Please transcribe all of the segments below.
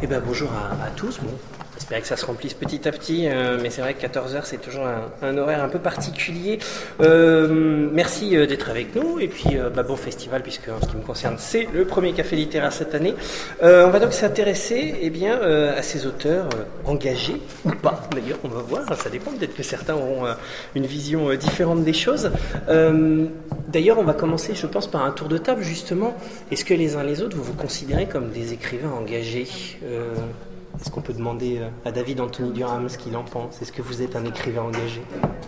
Eh ben, bonjour à tous. Bon, j'espère que ça se remplisse petit à petit, mais c'est vrai que 14h, c'est toujours un horaire un peu particulier. Merci d'être avec nous, et puis bon festival, puisque en ce qui me concerne, c'est le premier café littéraire cette année. On va donc s'intéresser à ces auteurs engagés, ou pas d'ailleurs, on va voir, ça dépend, peut-être que certains auront une vision différente des choses. D'ailleurs, on va commencer, je pense, par un tour de table, justement. Est-ce que les uns les autres, vous vous considérez comme des écrivains engagés ? Est-ce qu'on peut demander à David Anthony Durham ce qu'il en pense ? Est-ce que vous êtes un écrivain engagé ?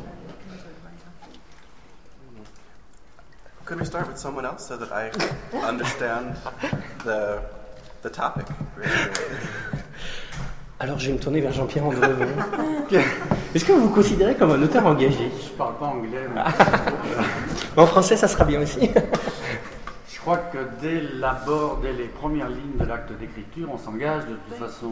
Could we start with someone else so that I understand the topic? Alors, je vais me tourner vers Jean-Pierre Andrevon. Est-ce que vous vous considérez comme un auteur engagé ? Je parle pas anglais. Mais... En français, ça sera bien aussi. Je crois que dès les premières lignes de l'acte d'écriture, on s'engage de toute façon.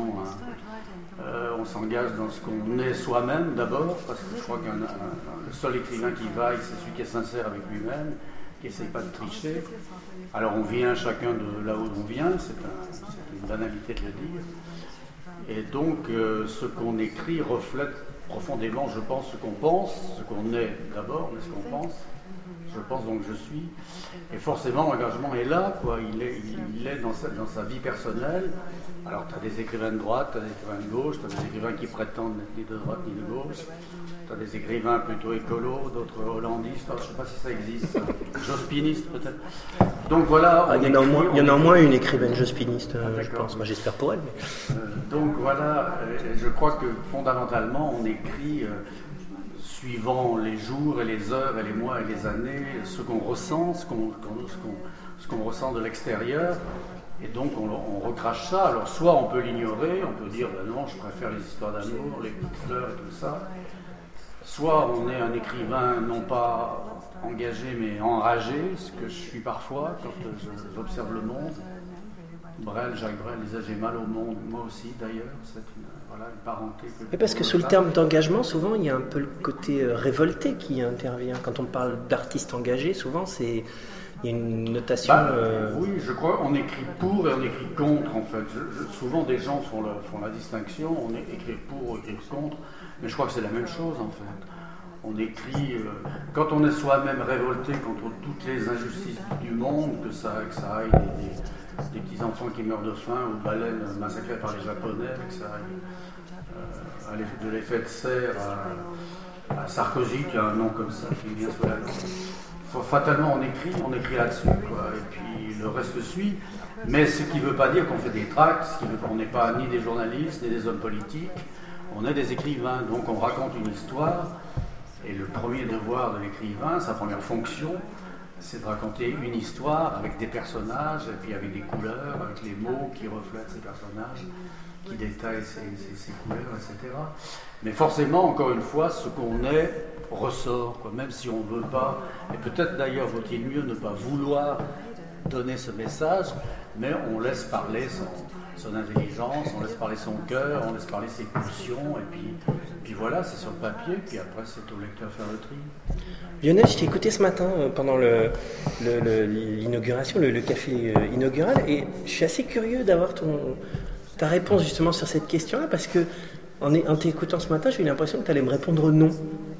On s'engage dans ce qu'on est soi-même d'abord, parce que je crois que le seul écrivain qui vaille, c'est celui qui est sincère avec lui-même, qui n'essaye pas de tricher. Alors on vient chacun de là où on vient, c'est une banalité de le dire. Et donc ce qu'on écrit reflète profondément, je pense, ce qu'on pense, ce qu'on est d'abord, mais ce qu'on pense. Je pense donc je suis. Et forcément, l'engagement est là, quoi. Il est dans sa vie personnelle. Alors, tu as des écrivains de droite, tu as des écrivains de gauche, tu as des écrivains qui prétendent n'être ni de droite ni de gauche. Tu as des écrivains plutôt écolos, d'autres hollandistes. Alors, je ne sais pas si ça existe. Jospinistes, peut-être. Donc voilà. Il y en a au moins une écrivaine jospiniste, je pense. Moi, j'espère pour elle. Mais... donc voilà, je crois que fondamentalement, on écrit... suivant les jours et les heures et les mois et les années, ce qu'on ressent, ce qu'on ressent de l'extérieur, et donc on recrache ça. Alors soit on peut l'ignorer, on peut dire ben non, je préfère les histoires d'amour, les petites fleurs et tout ça, soit on est un écrivain non pas engagé mais enragé, ce que je suis parfois quand j'observe le monde. Jacques Brel disait j'ai mal au monde, moi aussi d'ailleurs, c'est une parenté. Et parce que sous le terme d'engagement, souvent il y a un peu le côté révolté qui intervient. Quand on parle d'artiste engagé, souvent il y a une notation. Oui, je crois on écrit pour et on écrit contre en fait. Souvent des gens font la distinction, on écrit pour ou écrit contre, mais je crois que c'est la même chose en fait. On écrit, quand on est soi-même révolté contre toutes les injustices du monde, que ça aille des petits enfants qui meurent de faim ou baleines massacrées par les Japonais, que ça aille de l'effet de serre à Sarkozy, qui a un nom comme ça, qui vient sur la langue. Fatalement, on écrit là-dessus, quoi, et puis le reste suit. Mais ce qui ne veut pas dire qu'on fait des tracts, on n'est pas ni des journalistes, ni des hommes politiques, on est des écrivains, donc on raconte une histoire. Et le premier devoir de l'écrivain, sa première fonction, c'est de raconter une histoire avec des personnages, et puis avec des couleurs, avec les mots qui reflètent ces personnages, qui détaillent ces couleurs, etc. Mais forcément, encore une fois, ce qu'on est ressort, quoi, même si on ne veut pas, et peut-être d'ailleurs vaut-il mieux ne pas vouloir donner ce message, mais on laisse parler son intelligence, on laisse parler son cœur, on laisse parler ses pulsions, et puis voilà, c'est sur le papier, puis après c'est au lecteur faire le tri. Lionel, je t'ai écouté ce matin pendant l'inauguration, le café inaugural, et je suis assez curieux d'avoir ta réponse justement sur cette question-là, parce que en t'écoutant ce matin, j'ai eu l'impression que tu allais me répondre non.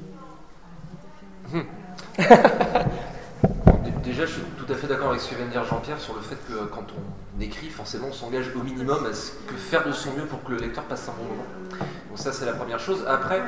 Déjà, je suis tout à fait d'accord avec ce que vient de dire Jean-Pierre sur le fait que quand on écrit, forcément, on s'engage au minimum à ce que faire de son mieux pour que le lecteur passe un bon moment. Donc ça, c'est la première chose. Après,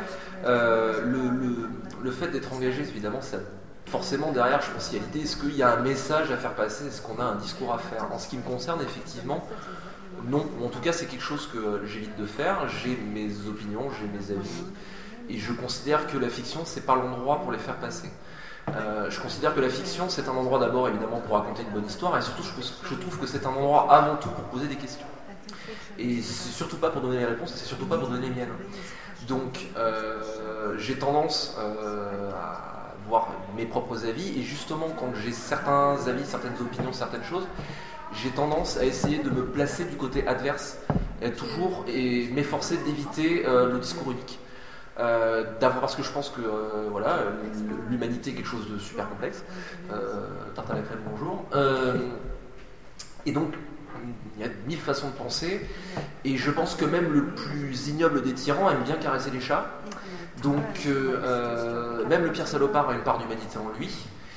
le fait d'être engagé, évidemment, ça, forcément, derrière, je pense qu'il y a l'idée, est-ce qu'il y a un message à faire passer, est-ce qu'on a un discours à faire ? En ce qui me concerne, effectivement, non. En tout cas, c'est quelque chose que j'évite de faire. J'ai mes opinions, j'ai mes avis. Et je considère que la fiction, c'est pas l'endroit pour les faire passer. Je considère que la fiction, c'est un endroit d'abord évidemment pour raconter une bonne histoire, et surtout je trouve que c'est un endroit avant tout pour poser des questions. Et c'est surtout pas pour donner les réponses, c'est surtout pas pour donner les miennes. Donc j'ai tendance à voir mes propres avis, et justement quand j'ai certains avis, certaines opinions, certaines choses, j'ai tendance à essayer de me placer du côté adverse, et m'efforcer d'éviter le discours unique. Parce que je pense que l'humanité est quelque chose de super complexe. Tartin à la crème, bonjour. Et donc, il y a 1000 façons de penser, et je pense que même le plus ignoble des tyrans aime bien caresser les chats. Donc même le pire salopard a une part d'humanité en lui.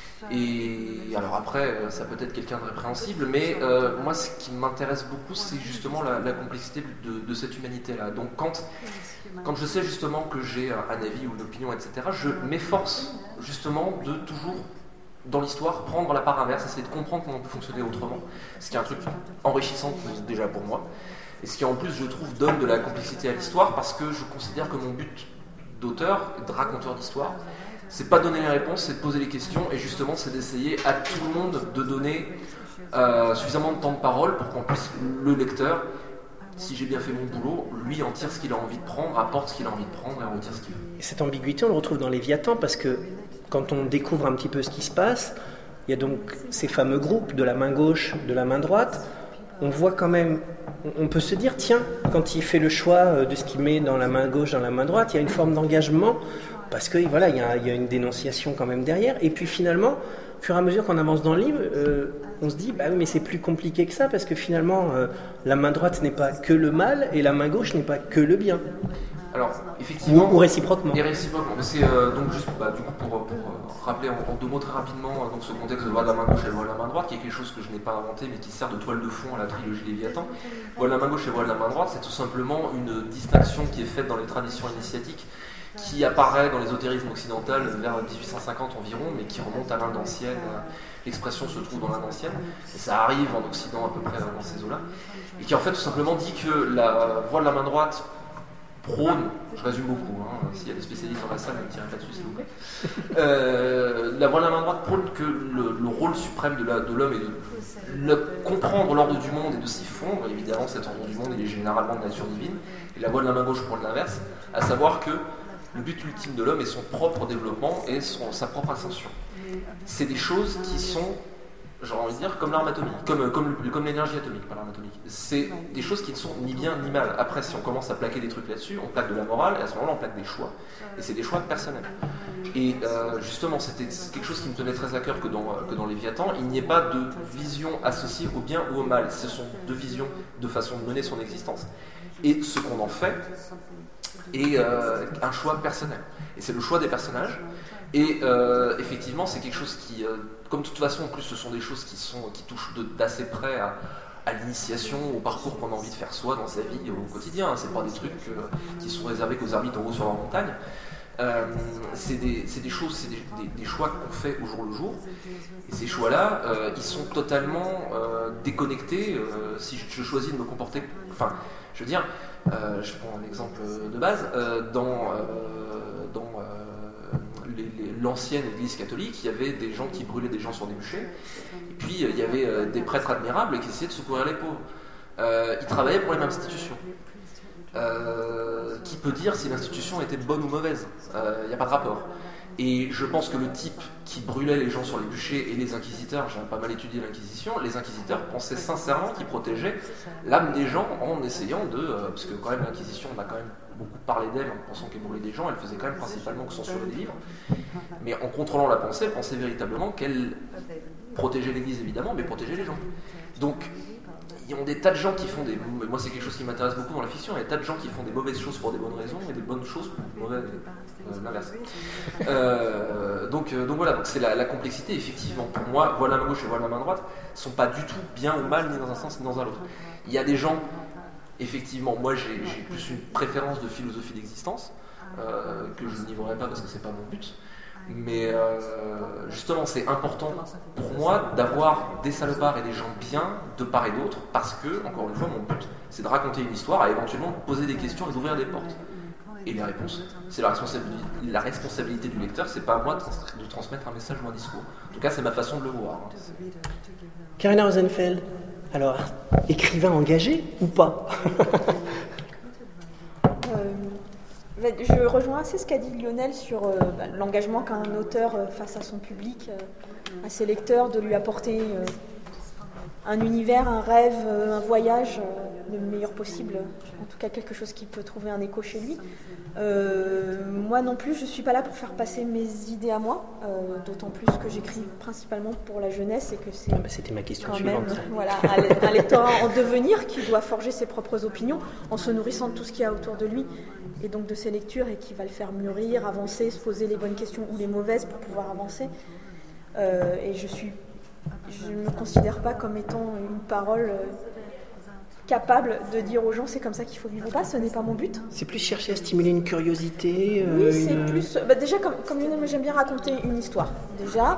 Et alors après, ça peut être quelqu'un de répréhensible, mais moi ce qui m'intéresse beaucoup, c'est justement la complexité de cette humanité-là. Donc quand je sais justement que j'ai un avis ou une opinion, etc., je m'efforce justement de toujours, dans l'histoire, prendre la part inverse, essayer de comprendre comment on peut fonctionner autrement, ce qui est un truc enrichissant déjà pour moi, et ce qui en plus, je trouve, donne de la complexité à l'histoire, parce que je considère que mon but d'auteur, de raconteur d'histoire, c'est pas donner les réponses, c'est de poser les questions, et justement c'est d'essayer à tout le monde de donner suffisamment de temps de parole pour qu'on puisse, le lecteur, si j'ai bien fait mon boulot, lui en tire ce qu'il a envie de prendre, apporte ce qu'il a envie de prendre et en retire ce qu'il veut. Et cette ambiguïté, on le retrouve dans Léviathan, parce que quand on découvre un petit peu ce qui se passe, il y a donc ces fameux groupes de la main gauche, de la main droite. On voit quand même, on peut se dire, tiens, quand il fait le choix de ce qu'il met dans la main gauche, dans la main droite, il y a une forme d'engagement, parce que voilà, il y a une dénonciation quand même derrière. Et puis finalement, au fur et à mesure qu'on avance dans le livre, on se dit, bah oui, mais c'est plus compliqué que ça, parce que finalement, la main droite n'est pas que le mal, et la main gauche n'est pas que le bien. Alors, effectivement, ou réciproquement. Et réciproquement. C'est donc juste du coup pour rappeler en 2 mots très rapidement donc ce contexte de voix de la main gauche et voix de la main droite, qui est quelque chose que je n'ai pas inventé mais qui sert de toile de fond à la trilogie Léviathan. Voix de la main gauche et voix de la main droite, c'est tout simplement une distinction qui est faite dans les traditions initiatiques, qui apparaît dans l'ésotérisme occidental vers 1850 environ, mais qui remonte à l'Inde ancienne. L'expression se trouve dans l'Inde ancienne, et ça arrive en Occident à peu près dans ces eaux-là, et qui en fait tout simplement dit que la voix de la main droite prône, je résume beaucoup, s'il y a des spécialistes dans la salle, ne me tirez pas dessus s'il vous plaît. La voix de la main droite prône que le rôle suprême de l'homme est de comprendre l'ordre du monde et de s'y fondre. Évidemment, cet ordre du monde il est généralement de nature divine. Et la voix de la main gauche prône l'inverse, à savoir que le but ultime de l'homme est son propre développement et sa propre ascension. C'est des choses qui sont, j'aurais envie de dire, comme l'arme atomique, comme l'énergie atomique, pas l'arme atomique. C'est des choses qui ne sont ni bien ni mal. Après, si on commence à plaquer des trucs là-dessus, on plaque de la morale, et à ce moment-là, on plaque des choix. Et c'est des choix personnels. Et justement, c'est quelque chose qui me tenait très à cœur que dans Léviathan, il n'y ait pas de vision associée au bien ou au mal. Ce sont 2 visions, 2 façons de mener son existence. Et ce qu'on en fait est un choix personnel. Et c'est le choix des personnages. Et effectivement, c'est quelque chose qui, comme de toute façon, en plus, ce sont des choses qui touchent d'assez près à l'initiation, au parcours qu'on a envie de faire soi dans sa vie au quotidien. C'est pas des trucs qui sont réservés qu'aux ermites en haut sur leur montagne. C'est des choses, c'est des choix qu'on fait au jour le jour. Et ces choix-là, ils sont totalement déconnectés. Si je choisis de me comporter, enfin, je veux dire, je prends un exemple de base, dans l'ancienne église catholique, il y avait des gens qui brûlaient des gens sur des bûchers, et puis il y avait des prêtres admirables qui essayaient de secourir les pauvres. Ils travaillaient pour les mêmes institutions. Qui peut dire si l'institution était bonne ou mauvaise? Il n'y a pas de rapport. Et je pense que le type qui brûlait les gens sur les bûchers et les inquisiteurs, j'ai pas mal étudié l'Inquisition, les inquisiteurs pensaient sincèrement qu'ils protégeaient l'âme des gens en essayant parce que quand même l'Inquisition, on a quand même beaucoup parlé d'elle en pensant qu'elle brûlait des gens, elle faisait quand même principalement que censurer des livres, mais en contrôlant la pensée, elle pensait véritablement qu'elle protégeait l'Église évidemment, mais protégeait les gens. Donc il y a des tas de gens qui font moi c'est quelque chose qui m'intéresse beaucoup dans la fiction, il y a des tas de gens qui font des mauvaises choses pour des bonnes raisons et des bonnes choses pour des mauvaises, l'inverse. Donc voilà, donc c'est la complexité, effectivement. Pour moi, voix de la main gauche et voix de la main droite sont pas du tout bien ou mal, ni dans un sens ni dans un autre. Il y a des gens, effectivement, moi j'ai plus une préférence de philosophie d'existence, que je ne livrerai pas parce que c'est pas mon but. Mais justement, c'est important pour moi d'avoir des salopards et des gens bien de part et d'autre, parce que, encore une fois, mon but, c'est de raconter une histoire, et éventuellement poser des questions et d'ouvrir des portes. Et les réponses, c'est la responsabilité du lecteur, c'est pas à moi de transmettre un message ou un discours. En tout cas, c'est ma façon de le voir. Karina Rosenfeld, alors, écrivain engagé ou pas? Je rejoins assez ce qu'a dit Lionel sur l'engagement qu'a un auteur face à son public, à ses lecteurs, de lui apporter un univers, un rêve, un voyage le meilleur possible, en tout cas quelque chose qui peut trouver un écho chez lui. Moi non plus, je ne suis pas là pour faire passer mes idées à moi, d'autant plus que j'écris principalement pour la jeunesse et que c'est c'était ma question quand suivante. même voilà, un lecteur en devenir qui doit forger ses propres opinions en se nourrissant de tout ce qu'il y a autour de lui et donc de ses lectures et qui va le faire mûrir, avancer, se poser les bonnes questions ou les mauvaises pour pouvoir avancer. Et je ne me considère pas comme étant une parole capable de dire aux gens c'est comme ça qu'il faut vivre ou pas, ce n'est pas mon but. C'est plus chercher à stimuler une curiosité. Oui, c'est plus. Déjà, comme Lionel, j'aime bien raconter une histoire. Déjà,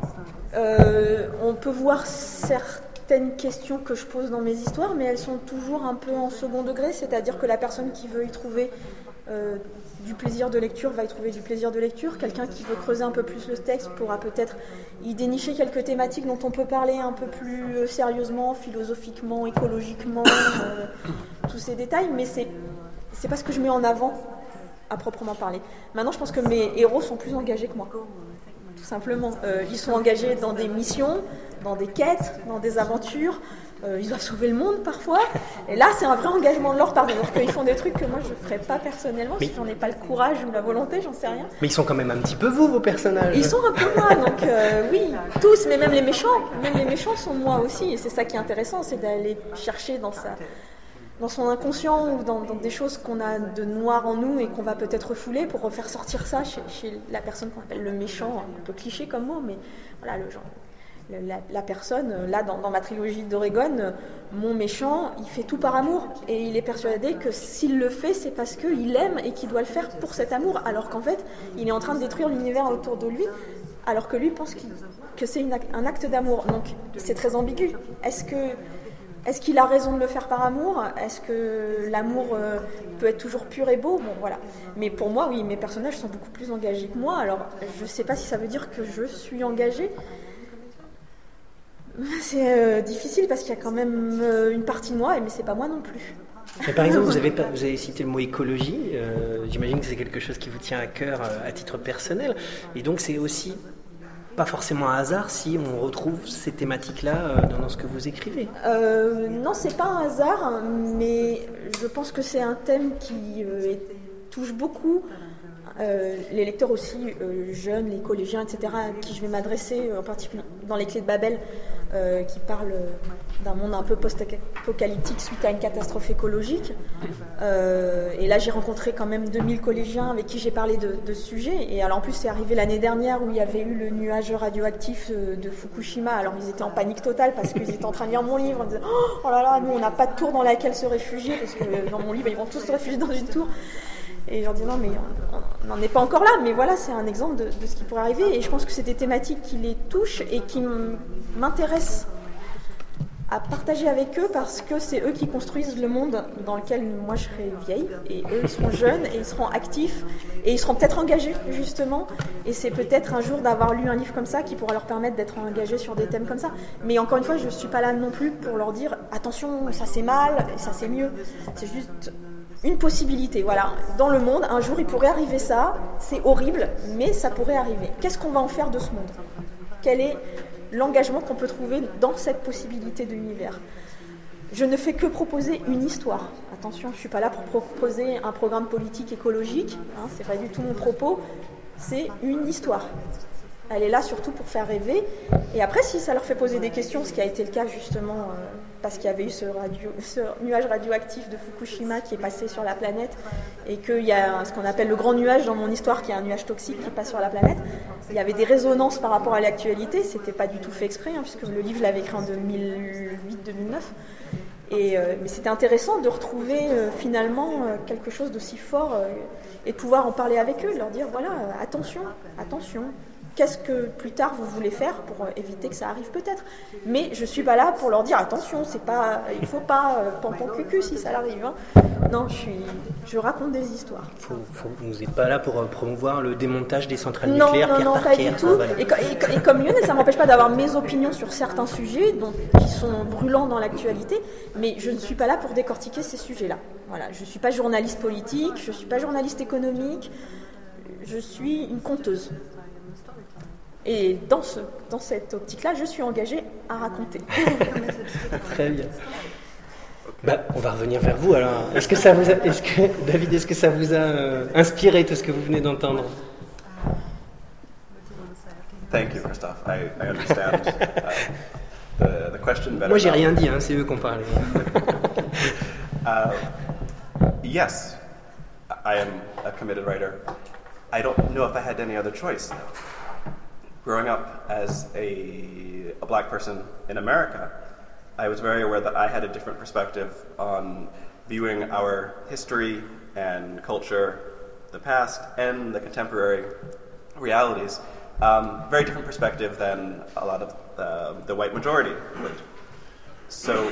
on peut voir certaines questions que je pose dans mes histoires, mais elles sont toujours un peu en second degré, c'est-à-dire que la personne qui veut y trouver du plaisir de lecture va y trouver du plaisir de lecture. Quelqu'un qui veut creuser un peu plus le texte pourra peut-être y dénicher quelques thématiques dont on peut parler un peu plus sérieusement, philosophiquement, écologiquement, tous ces détails, mais c'est pas ce que je mets en avant à proprement parler. Maintenant, je pense que mes héros sont plus engagés que moi, tout simplement. Ils sont engagés dans des missions, dans des quêtes, dans des aventures. Ils doivent sauver le monde parfois. Et là, c'est un vrai engagement de leur part. Alors qu'ils font des trucs que moi, je ne ferais pas personnellement, si j'en ai pas le courage ou la volonté, j'en sais rien. Mais ils sont quand même un petit peu vous, vos personnages. Ils sont un peu moi, donc oui, tous, mais même les méchants. Même les méchants sont moi aussi. Et c'est ça qui est intéressant, c'est d'aller chercher dans son inconscient ou dans des choses qu'on a de noir en nous et qu'on va peut-être refouler pour refaire sortir ça chez la personne qu'on appelle le méchant, un peu cliché comme mot, mais voilà, le genre. La personne, là dans ma trilogie d'Oregon, mon méchant, il fait tout par amour et il est persuadé que s'il le fait, c'est parce qu'il aime et qu'il doit le faire pour cet amour, alors qu'en fait, il est en train de détruire l'univers autour de lui, alors que lui pense que c'est un acte d'amour. Donc c'est très ambigu. Est-ce qu'il a raison de le faire par amour ? Est-ce que l'amour peut être toujours pur et beau ? Bon, voilà. Mais pour moi, oui, mes personnages sont beaucoup plus engagés que moi. Alors, je ne sais pas si ça veut dire que je suis engagée. C'est difficile parce qu'il y a quand même une partie de moi, mais c'est pas moi non plus. Mais par exemple, vous avez cité le mot écologie. J'imagine que c'est quelque chose qui vous tient à cœur à titre personnel. Et donc, c'est aussi pas forcément un hasard si on retrouve ces thématiques-là dans ce que vous écrivez. Non, c'est pas un hasard, mais je pense que c'est un thème qui touche beaucoup les lecteurs aussi jeunes, les collégiens, etc., à qui je vais m'adresser, en particulier dans les Clés de Babel, qui parlent d'un monde un peu post-apocalyptique suite à une catastrophe écologique. Et là, j'ai rencontré quand même 2000 collégiens avec qui j'ai parlé de ce sujet. Et alors, en plus, c'est arrivé l'année dernière où il y avait eu le nuage radioactif de Fukushima. Alors, ils étaient en panique totale parce qu'ils étaient en train de lire mon livre. Ils disaient « Oh là là, nous, on n'a pas de tour dans laquelle se réfugier, parce que dans mon livre, ils vont tous se réfugier dans une tour. » Et je leur dis non, mais on n'en est pas encore là, mais voilà, c'est un exemple de ce qui pourrait arriver. Et je pense que c'est des thématiques qui les touchent et qui m'intéressent à partager avec eux parce que c'est eux qui construisent le monde dans lequel moi je serai vieille. Et eux, ils seront jeunes et ils seront actifs et ils seront peut-être engagés, justement. Et c'est peut-être un jour d'avoir lu un livre comme ça qui pourra leur permettre d'être engagés sur des thèmes comme ça. Mais encore une fois, je ne suis pas là non plus pour leur dire attention, ça c'est mal et ça c'est mieux. C'est juste une possibilité, voilà. Dans le monde, un jour, il pourrait arriver ça, c'est horrible, mais ça pourrait arriver. Qu'est-ce qu'on va en faire de ce monde ? Quel est l'engagement qu'on peut trouver dans cette possibilité de l'univers ? Je ne fais que proposer une histoire. Attention, je ne suis pas là pour proposer un programme politique écologique, hein, c'est pas du tout mon propos, c'est une histoire. Elle est là surtout pour faire rêver. Et après, si ça leur fait poser des questions, ce qui a été le cas justement parce qu'il y avait eu ce nuage radioactif de Fukushima qui est passé sur la planète et qu'il y a ce qu'on appelle le grand nuage dans mon histoire, qui est un nuage toxique qui passe sur la planète, il y avait des résonances par rapport à l'actualité. C'était pas du tout fait exprès, hein, puisque le livre, je l'avais écrit en 2008-2009. Mais c'était intéressant de retrouver finalement quelque chose d'aussi fort et de pouvoir en parler avec eux, de leur dire voilà, attention. Qu'est-ce que plus tard vous voulez faire pour éviter que ça arrive peut-être ? Mais je ne suis pas là pour leur dire attention, il ne faut pas pompon cucu si ça arrive. Hein. Non, je raconte des histoires. Vous n'êtes pas là pour promouvoir le démontage des centrales nucléaires Non, pas du tout. Voilà. Et comme Lionel, ça ne m'empêche pas d'avoir mes opinions sur certains sujets qui sont brûlants dans l'actualité, mais je ne suis pas là pour décortiquer ces sujets-là. Voilà, je ne suis pas journaliste politique, je ne suis pas journaliste économique, je suis une conteuse. Et dans cette optique-là, je suis engagée à raconter. Très bien. On va revenir vers vous alors. David, est-ce que ça vous a inspiré tout ce que vous venez d'entendre? Thank you, Christophe. I understand the question better. Moi, j'ai now. rien dit, hein, c'est eux qui ont parlé. Yes, I am a committed writer. I don't know if I had any other choice. Growing up as a black person in America, I was very aware that I had a different perspective on viewing our history and culture, the past, and the contemporary realities. Very different perspective than a lot of the white majority would. So.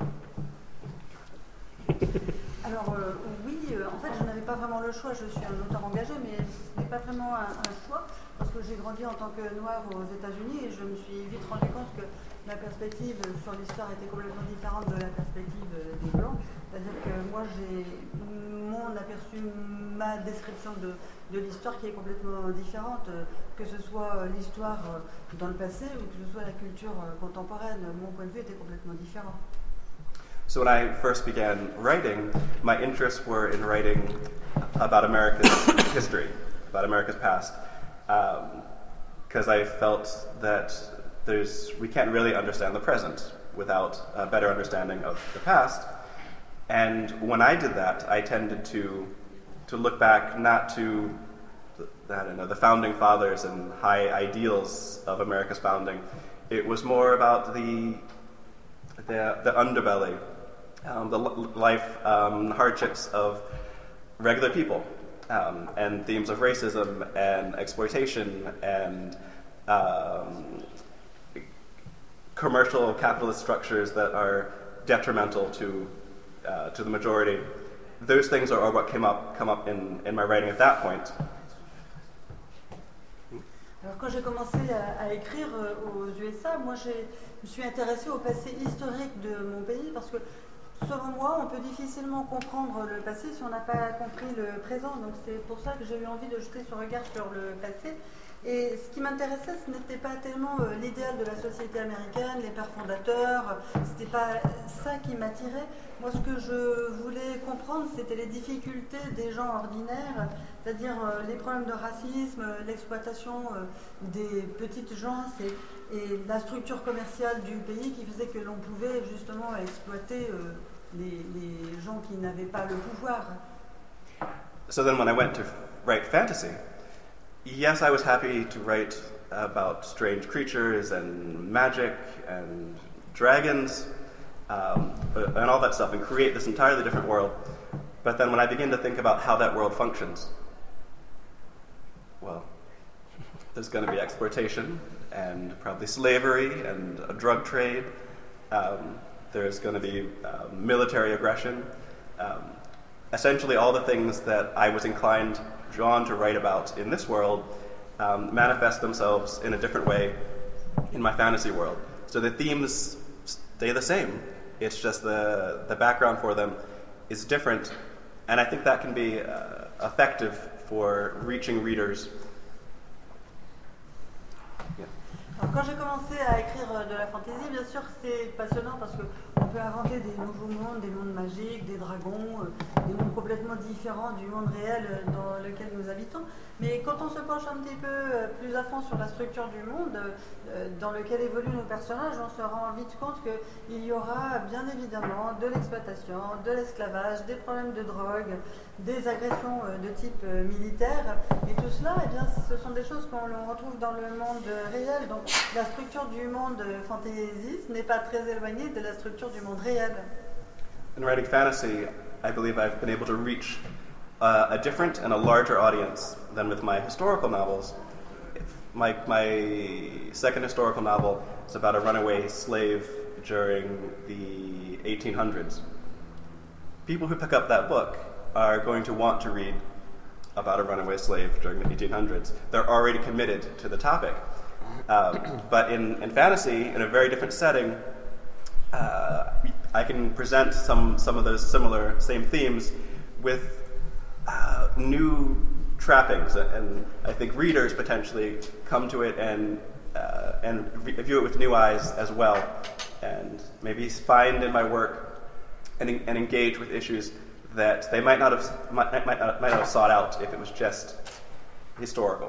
Alors oui, en fait je n'avais pas vraiment le choix, je suis un auteur engagé, mais ce n'est pas vraiment un choix, parce que j'ai grandi en tant que noire aux États-Unis et je me suis vite rendu compte que la perspective sur l'histoire était complètement différente de la perspective des Blancs. C'est-à-dire que moi j'ai mon aperçu, ma description de l'histoire qui est complètement différente, que ce soit l'histoire dans le passé ou que ce soit la culture contemporaine. Mon point de vue était complètement différent. So when I first began writing, my interests were in writing about America's history, about America's past, because I felt that we can't really understand the present without a better understanding of the past. And when I did that, I tended to look back not to the founding fathers and high ideals of America's founding. It was more about the underbelly, the life hardships of regular people, and themes of racism and exploitation and commercial capitalist structures that are detrimental to the majority. Those things are what come up in my writing at that point. Alors quand j'ai commencé à écrire aux USA, moi je me suis intéressée au passé historique de mon pays parce que selon moi, on peut difficilement comprendre le passé si on n'a pas compris le présent. Donc c'est pour ça que j'ai eu envie de jeter ce regard sur le passé. Et ce qui m'intéressait, ce n'était pas tellement l'idéal de la société américaine, les pères fondateurs, c'était pas ça qui m'attirait. Moi, ce que je voulais comprendre, c'était les difficultés des gens ordinaires, c'est-à-dire les problèmes de racisme, l'exploitation des petites gens et la structure commerciale du pays qui faisait que l'on pouvait justement exploiter les gens qui n'avaient pas le pouvoir. So then when I went to write fantasy, yes, I was happy to write about strange creatures and magic and dragons and all that stuff and create this entirely different world. But then when I begin to think about how that world functions, well, there's going to be exploitation and probably slavery and a drug trade. There's going to be military aggression. Essentially all the things that I was drawn to write about in this world manifest themselves in a different way in my fantasy world. So the themes stay the same. It's just the background for them is different. And I think that can be effective for reaching readers. Yeah. Alors quand j'ai commencé à écrire de la fantasy, bien sûr c'est passionnant parce qu'on peut inventer des nouveaux mondes, des mondes magiques, des dragons, des mondes complètement différents du monde réel dans lequel nous habitons. Mais quand on se penche un petit peu plus à fond sur la structure du monde dans lequel évoluent nos personnages, on se rend vite compte qu'il y aura bien évidemment de l'exploitation, de l'esclavage, des problèmes de drogue, des agressions de type militaire. Et tout cela, eh bien, ce sont des choses qu'on retrouve dans le monde réel. Donc la structure du monde fantasy n'est pas très éloignée de la structure du monde réel. In writing fantasy, I believe I've been able to reach a different and a larger audience than with my historical novels. My second historical novel is about a runaway slave during the 1800s. People who pick up that book are going to want to read about a runaway slave during the 1800s. They're already committed to the topic. But in fantasy, in a very different setting, I can present some of those same themes with new trappings, and I think readers potentially come to it and view it with new eyes as well, and maybe find in my work and engage with issues that they might not have sought out if it was just historical.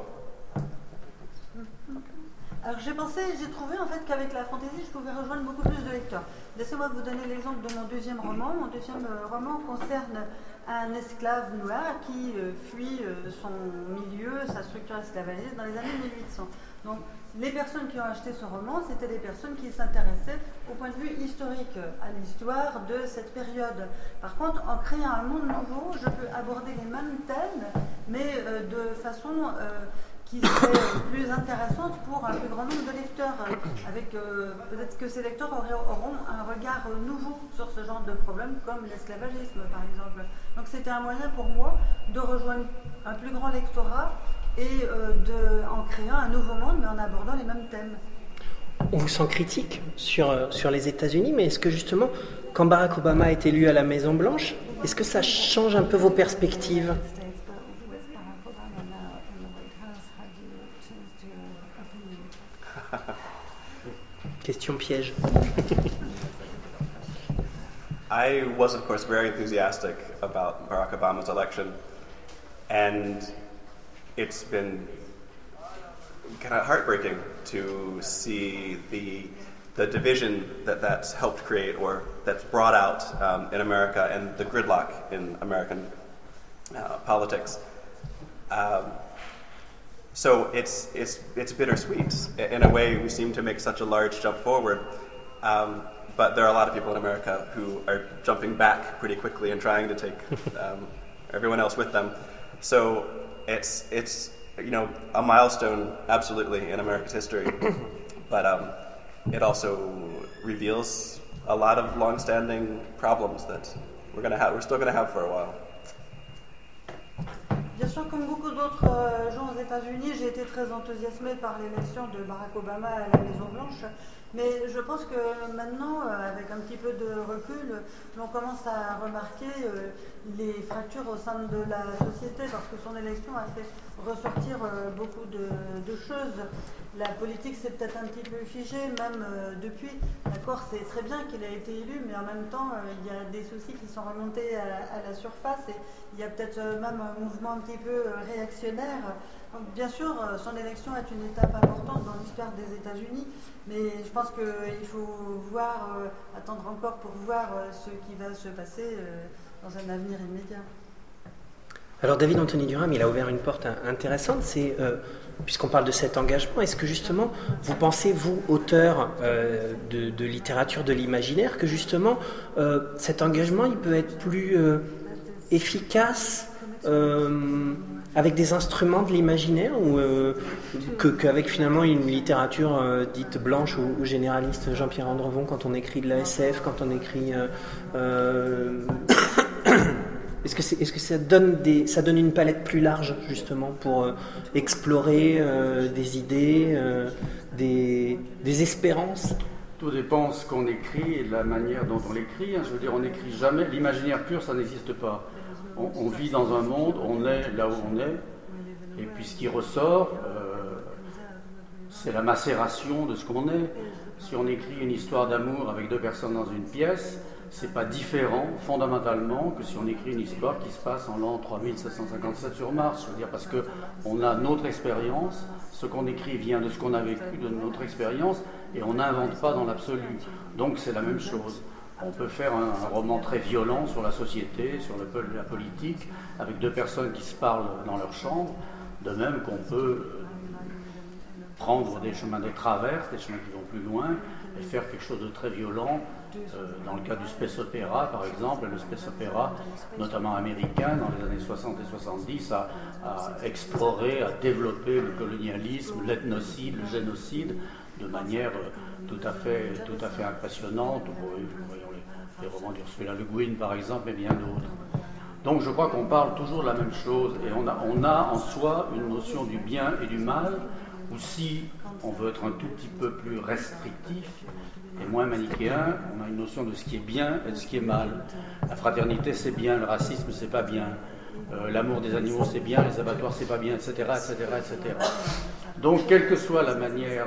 Alors j'ai trouvé en fait qu'avec la fantaisie, je pouvais rejoindre beaucoup plus de lecteurs. Laissez-moi vous donner l'exemple de mon deuxième roman. Mon deuxième roman concerne un esclave noir qui fuit son milieu, sa structure esclavagiste dans les années 1800. Donc les personnes qui ont acheté ce roman, c'était des personnes qui s'intéressaient au point de vue historique à l'histoire de cette période. Par contre, en créant un monde nouveau, je peux aborder les mêmes thèmes, mais de façon qui serait plus intéressante pour un plus grand nombre de lecteurs, avec peut-être que ces lecteurs auront un regard nouveau sur ce genre de problème, comme l'esclavagisme par exemple. Donc c'était un moyen pour moi de rejoindre un plus grand lectorat et en créant un nouveau monde, mais en abordant les mêmes thèmes. On vous sent critique sur les États-Unis, mais est-ce que justement, quand Barack Obama est élu à la Maison-Blanche, est-ce que ça change un peu vos perspectives ? Question piège. I was, of course, very enthusiastic about Barack Obama's election, and it's been kind of heartbreaking to see the division that's helped create, or that's brought out in America, and the gridlock in American politics. So it's bittersweet. In a way, we seem to make such a large jump forward, but there are a lot of people in America who are jumping back pretty quickly and trying to take everyone else with them. So it's a milestone, absolutely, in America's history, but it also reveals a lot of long-standing problems that we're still going to have for a while. Bien sûr, comme beaucoup d'autres gens aux États-Unis, j'ai été très enthousiasmée par l'élection de Barack Obama à la Maison-Blanche. Mais je pense que maintenant, avec un petit peu de recul, l'on commence à remarquer les fractures au sein de la société, parce que son élection a fait ressortir beaucoup de choses. La politique s'est peut-être un petit peu figée, même depuis. D'accord, c'est très bien qu'il ait été élu, mais en même temps, il y a des soucis qui sont remontés à la surface, et il y a peut-être même un mouvement un petit peu réactionnaire. Donc, bien sûr, son élection est une étape importante dans l'histoire des États-Unis, mais je pense qu'il faut attendre encore pour voir ce qui va se passer dans un avenir immédiat. Alors David Anthony Durham, il a ouvert une porte intéressante, c'est, puisqu'on parle de cet engagement, est-ce que justement, vous pensez, vous, auteur de littérature de l'imaginaire, que justement, cet engagement, il peut être plus efficace avec des instruments de l'imaginaire ou qu'avec finalement une littérature dite blanche ou généraliste? Jean-Pierre Andrevon, quand on écrit de la SF, quand on écrit... Est-ce que ça donne une palette plus large justement pour explorer des idées, des espérances? Tout dépend de ce qu'on écrit et de la manière dont on l'écrit. Je veux dire, on n'écrit jamais. L'imaginaire pur, ça n'existe pas. On vit dans un monde, on est là où on est, et puis ce qui ressort, c'est la macération de ce qu'on est. Si on écrit une histoire d'amour avec deux personnes dans une pièce, c'est pas différent fondamentalement que si on écrit une histoire qui se passe en l'an 3757 sur Mars. Je veux dire, parce que on a notre expérience, ce qu'on écrit vient de ce qu'on a vécu, de notre expérience, et on n'invente pas dans l'absolu. Donc c'est la même chose. On peut faire un roman très violent sur la société, sur la politique, avec deux personnes qui se parlent dans leur chambre, de même qu'on peut prendre des chemins de traverse, des chemins qui vont plus loin, et faire quelque chose de très violent. Dans le cas du space opéra, par exemple, le space opéra, notamment américain, dans les années 60 et 70, a exploré, a développé le colonialisme, l'ethnocide, le génocide, de manière tout à fait impressionnante. Voyons les romans d'Ursula Le Guin, par exemple, et bien d'autres. Donc je crois qu'on parle toujours de la même chose, et on a en soi une notion du bien et du mal, ou si on veut être un tout petit peu plus restrictif et moins manichéen, on a une notion de ce qui est bien et de ce qui est mal. La fraternité c'est bien, le racisme c'est pas bien, l'amour des animaux c'est bien, les abattoirs c'est pas bien, etc., etc., etc. Donc quelle que soit la manière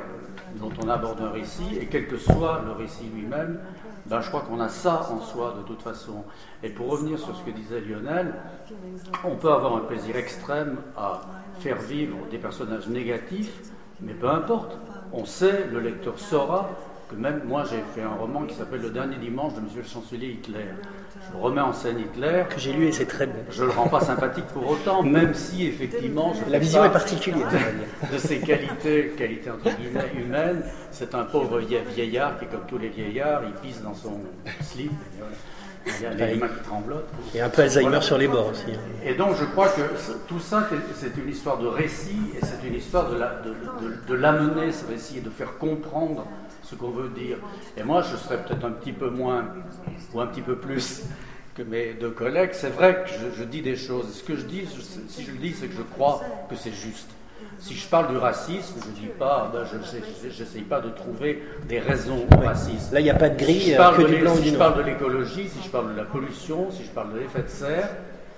dont on aborde un récit, et quel que soit le récit lui-même, ben, je crois qu'on a ça en soi de toute façon. Et pour revenir sur ce que disait Lionel, on peut avoir un plaisir extrême à faire vivre des personnages négatifs, mais peu importe, on sait, le lecteur saura que même moi j'ai fait un roman qui s'appelle Le Dernier Dimanche de Monsieur le Chancelier Hitler. Je remets en scène Hitler. Que j'ai lu et c'est très bon. Je ne le rends pas sympathique pour autant, même si effectivement la vision est particulière. De ses qualités entre guillemets humaines, c'est un pauvre vieillard qui, comme tous les vieillards, il pisse dans son slip. Il y a les mains qui tremblotent. Et un peu Alzheimer sur les bords aussi. Et donc je crois que tout ça, c'est une histoire de récit, et c'est une histoire de l'amener, ce récit, et de faire comprendre ce qu'on veut dire. Et moi, je serais peut-être un petit peu moins, ou un petit peu plus que mes deux collègues. C'est vrai que je dis des choses. Ce que je dis, si je le dis, c'est que je crois que c'est juste. Si je parle du racisme, je ne dis pas, je n'essaye pas de trouver des raisons au racisme. Là, il n'y a pas de grille, si je parle que du blanc ou si du je noir. parle de l'écologie, si je parle de la pollution, si je parle de l'effet de serre,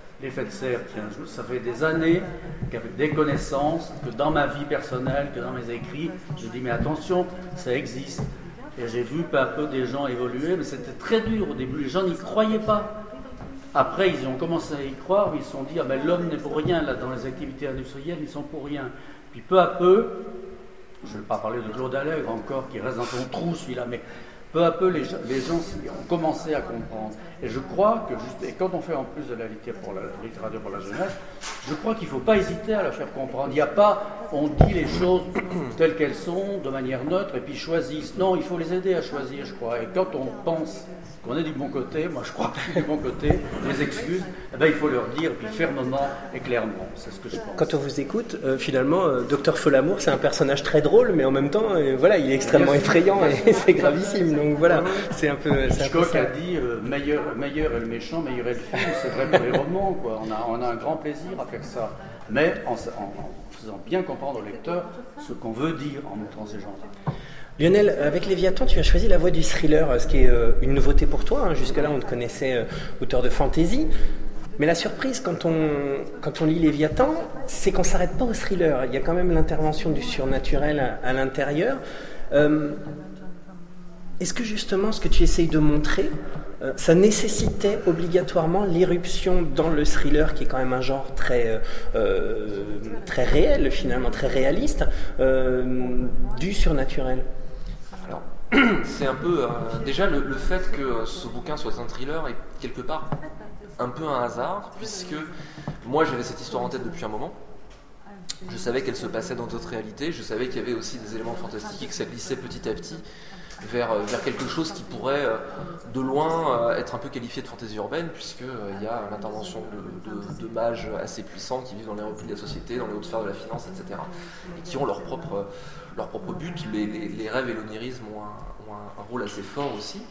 tiens, ça fait des années qu'avec des connaissances, que dans ma vie personnelle, que dans mes écrits, je dis mais attention, ça existe. Et j'ai vu peu à peu des gens évoluer, mais c'était très dur au début, les gens n'y croyaient pas. Après, ils ont commencé à y croire, ils se sont dit ah ben l'homme n'est pour rien, là, dans les activités industrielles, ils sont pour rien. Puis peu à peu, je ne vais pas parler de Claude Allègre encore, qui reste dans son trou celui-là, mais peu à peu, les gens ont commencé à comprendre. Et je crois que, et quand on fait en plus de la littérature pour la jeunesse, je crois qu'il ne faut pas hésiter à la faire comprendre. Il n'y a pas, on dit les choses telles qu'elles sont, de manière neutre, et puis choisissent. Non, il faut les aider à choisir, je crois. Et quand on pense qu'on est du bon côté, moi je crois que du bon côté, les excuses, eh ben, il faut leur dire, puis fermement et clairement. C'est ce que je pense. Quand on vous écoute, finalement, Docteur Folamour, c'est un personnage très drôle, mais en même temps, voilà, il est extrêmement effrayant et c'est gravissime. Donc voilà, c'est un peu. Hitchcock a dit meilleur est le méchant, meilleur est le film. C'est vrai pour les romans, quoi. On a un grand plaisir à faire ça, mais en faisant bien comprendre au lecteur ce qu'on veut dire en montrant ces gens-là. Lionel, avec Léviathan, tu as choisi la voie du thriller, ce qui est une nouveauté pour toi. Hein. Jusque-là, on te connaissait auteur de fantasy. Mais la surprise, quand on lit Léviathan, c'est qu'on ne s'arrête pas au thriller. Il y a quand même l'intervention du surnaturel à l'intérieur. Est-ce que justement, ce que tu essayes de montrer, ça nécessitait obligatoirement l'irruption dans le thriller, qui est quand même un genre très réel, finalement, très réaliste, du surnaturel ? Alors, c'est un peu... déjà, le fait que ce bouquin soit un thriller est quelque part un peu un hasard, puisque moi, j'avais cette histoire en tête depuis un moment. Je savais qu'elle se passait dans d'autres réalités. Je savais qu'il y avait aussi des éléments fantastiques et que ça glissait petit à petit vers quelque chose qui pourrait, de loin, être un peu qualifié de fantaisie urbaine, puisqu'il y a l'intervention de mages assez puissants qui vivent dans les replis de la société, dans les hautes sphères de la finance, etc. Et qui ont leur propre but. Les rêves et l'onirisme ont un rôle assez fort aussi.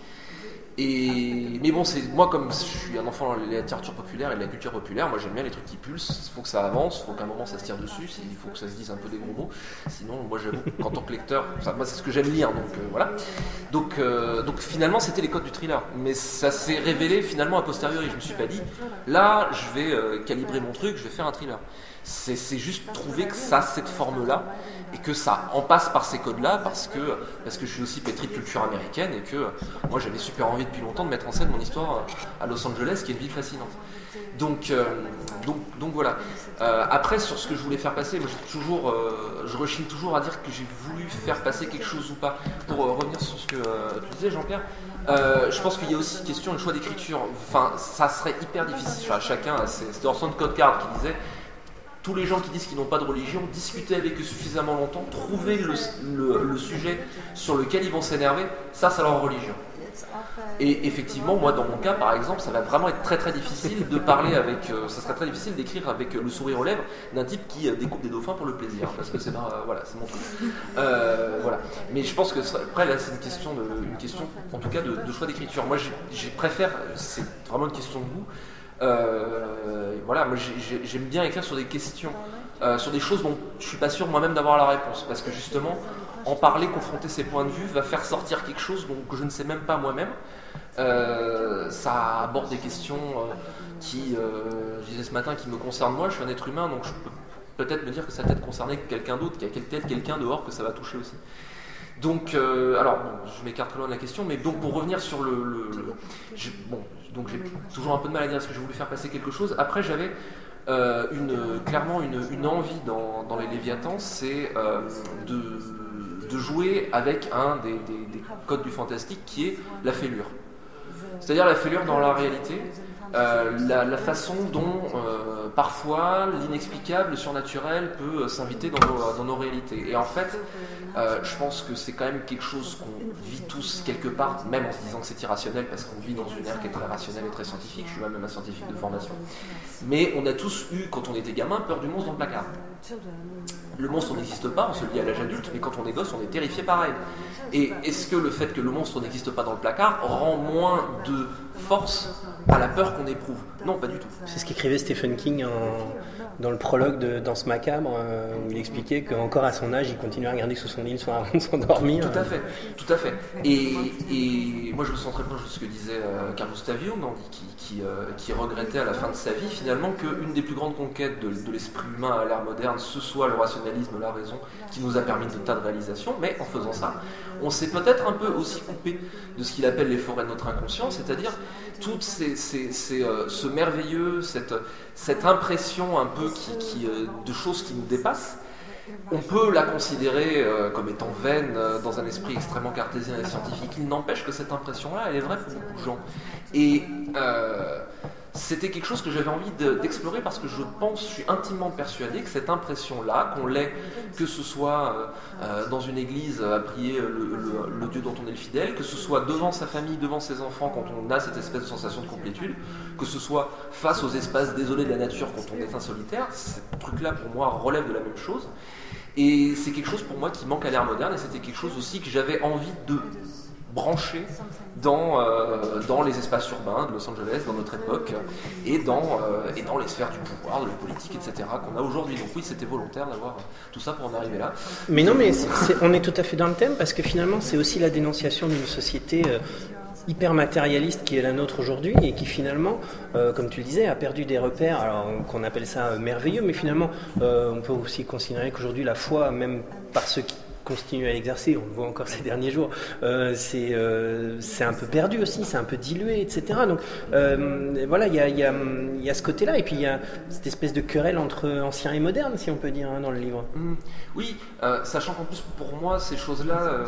Mais bon, moi, comme je suis un enfant de la littérature populaire et de la culture populaire, moi j'aime bien les trucs qui pulsent. Il faut que ça avance, il faut qu'à un moment ça se tire dessus, il faut que ça se dise un peu des gros mots. Sinon, moi j'avoue qu'en tant que lecteur, moi c'est ce que j'aime lire, donc voilà. Donc finalement, c'était les codes du thriller. Mais ça s'est révélé finalement a posteriori. Je me suis pas dit, là je vais calibrer mon truc, je vais faire un thriller. C'est juste trouver que ça a cette forme-là et que ça en passe par ces codes-là parce que je suis aussi pétri de culture américaine et que moi j'avais super envie depuis longtemps de mettre en scène mon histoire à Los Angeles, qui est une ville fascinante. Donc voilà. Après, sur ce que je voulais faire passer, moi je rechigne toujours à dire que j'ai voulu faire passer quelque chose ou pas. Pour revenir sur ce que tu disais, Jean-Pierre, je pense qu'il y a aussi une question de choix d'écriture. Enfin, ça serait hyper difficile. Enfin, chacun, c'était Orson Scott Card qui disait: tous les gens qui disent qu'ils n'ont pas de religion, discuter avec eux suffisamment longtemps, trouver le sujet sur lequel ils vont s'énerver, ça leur religion. Et effectivement, moi dans mon cas par exemple, ça va vraiment être très très difficile de parler avec, ça serait très difficile d'écrire avec le sourire aux lèvres d'un type qui découpe des dauphins pour le plaisir, parce que c'est mon truc. Voilà. Mais je pense que après là c'est une question en tout cas de choix d'écriture. Moi j'ai préfère, c'est vraiment une question de goût. Voilà, moi j'aime bien écrire sur des questions, sur des choses dont je suis pas sûr moi-même d'avoir la réponse, parce que justement en parler, confronter ses points de vue va faire sortir quelque chose que je ne sais même pas moi-même. Ça aborde des questions qui, je disais ce matin, qui me concernent moi. Je suis un être humain, donc je peux peut-être me dire que ça va peut-être concerner quelqu'un d'autre, qu'il y a peut-être quelqu'un dehors que ça va toucher aussi. Donc, alors, bon, je m'écarte loin de la question, mais donc pour revenir sur donc j'ai toujours un peu de mal à dire est-ce que j'ai voulu faire passer quelque chose. Après, j'avais clairement une envie dans les Léviathans, c'est de jouer avec un des codes du fantastique qui est la fêlure. C'est-à-dire la fêlure dans la réalité, la façon dont parfois l'inexplicable, le surnaturel peut s'inviter dans nos réalités. Et en fait, je pense que c'est quand même quelque chose qu'on vit tous quelque part, même en se disant que c'est irrationnel, parce qu'on vit dans une ère qui est très rationnelle et très scientifique. Je suis même un scientifique de formation. Mais on a tous eu, quand on était gamin, peur du monstre dans le placard. Le monstre n'existe pas, on se le dit à l'âge adulte, mais quand on est gosse, on est terrifié pareil. Et est-ce que le fait que le monstre n'existe pas dans le placard rend moins de force à la peur qu'on éprouve? Non, pas du tout. C'est ce qu'écrivait Stephen King dans le prologue de Danse macabre, où il expliquait qu'encore à son âge, il continuait à regarder sous son lit le soir avant de s'endormir. Tout à fait. Et moi, je me sens très proche de ce que disait Carl Gustav Jung, qui regrettait à la fin de sa vie, finalement, qu'une des plus grandes conquêtes de l'esprit humain à l'ère moderne, ce soit le rationalisme, la raison, qui nous a permis de tas de réalisations, mais en faisant ça, on s'est peut-être un peu aussi coupé de ce qu'il appelle les forêts de notre inconscient, c'est-à-dire toutes ce merveilleux, cette impression un peu de choses qui nous dépassent. On peut la considérer comme étant vaine dans un esprit extrêmement cartésien et scientifique. Il n'empêche que cette impression-là, elle est vraie pour beaucoup de gens. Et c'était quelque chose que j'avais envie d'explorer parce que je suis intimement persuadé que cette impression-là, qu'on l'ait, que ce soit dans une église à prier le Dieu dont on est le fidèle, que ce soit devant sa famille, devant ses enfants, quand on a cette espèce de sensation de complétude, que ce soit face aux espaces désolés de la nature quand on est un solitaire, ce truc-là pour moi relève de la même chose. Et c'est quelque chose pour moi qui manque à l'ère moderne, et c'était quelque chose aussi que j'avais envie de brancher dans les espaces urbains de Los Angeles, dans notre époque, et dans les sphères du pouvoir, de la politique, etc. qu'on a aujourd'hui. Donc oui, c'était volontaire d'avoir tout ça pour en arriver là. Mais non, mais on est tout à fait dans le thème, parce que finalement, c'est aussi la dénonciation d'une société hyper matérialiste qui est la nôtre aujourd'hui et qui finalement, comme tu le disais, a perdu des repères, alors qu'on appelle ça merveilleux, mais finalement on peut aussi considérer qu'aujourd'hui la foi, même par ceux qui continuent à l'exercer, on le voit encore ces derniers jours, c'est un peu perdu aussi, c'est un peu dilué, etc. Donc voilà, il y a ce côté-là, et puis il y a cette espèce de querelle entre ancien et moderne, si on peut dire, dans le livre. Oui, sachant qu'en plus pour moi ces choses-là,